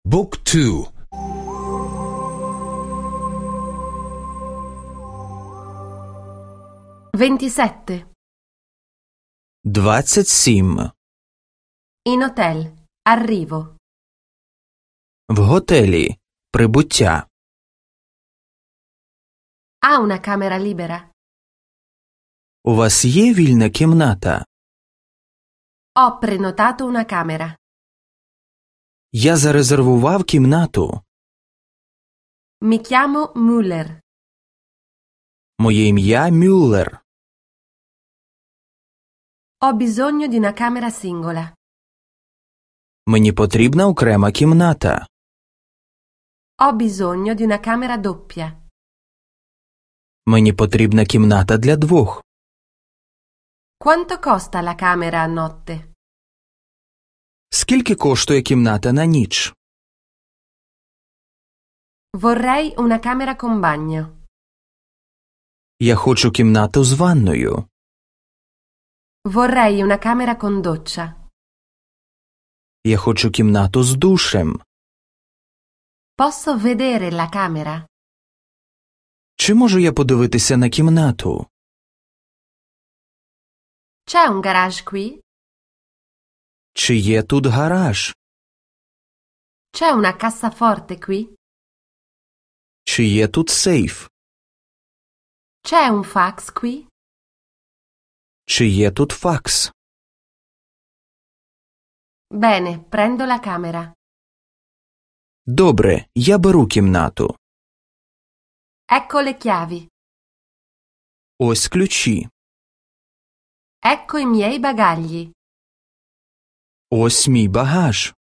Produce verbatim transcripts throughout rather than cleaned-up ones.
บุ๊กทู ventisette. Двадцять сім. In hotel. Arrivo. В готелі. Прибуття. Ha una camera libera? У вас є вільна кімната? Ho prenotato una camera. Я зарезервував кімнату. Mi chiamo Müller. Моє ім'я Мюллер. Ho bisogno di una camera singola. Мені потрібна окрема кімната. Ho bisogno di una camera doppia. Мені потрібна кімната для двох. Quanto costa la camera a notte? Скільки коштує кімната на ніч? Vorrei una camera con bagno. Я хочу кімнату з ванною. Vorrei una camera con doccia. Я хочу кімнату з душем. Posso vedere la camera? Чи можу я подивитися на кімнату? C'è un garage qui? Чи є тут гараж? C'è una cassaforte qui? Чи є тут сейф? C'è un fax qui? Чи є тут факс? Bene, prendo la camera. Добре, я беру кімнату. Ecco le chiavi. Ось ключі. Ecco i miei bagagli. Ось мій багаж.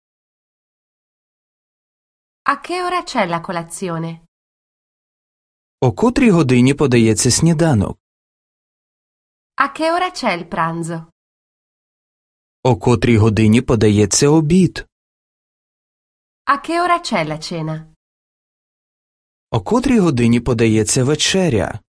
A che ora c'è la colazione? О котрій годині подається сніданок? A che ora c'è il pranzo? О котрій годині подається обід? A che ora c'è la cena? О котрій годині подається вечеря?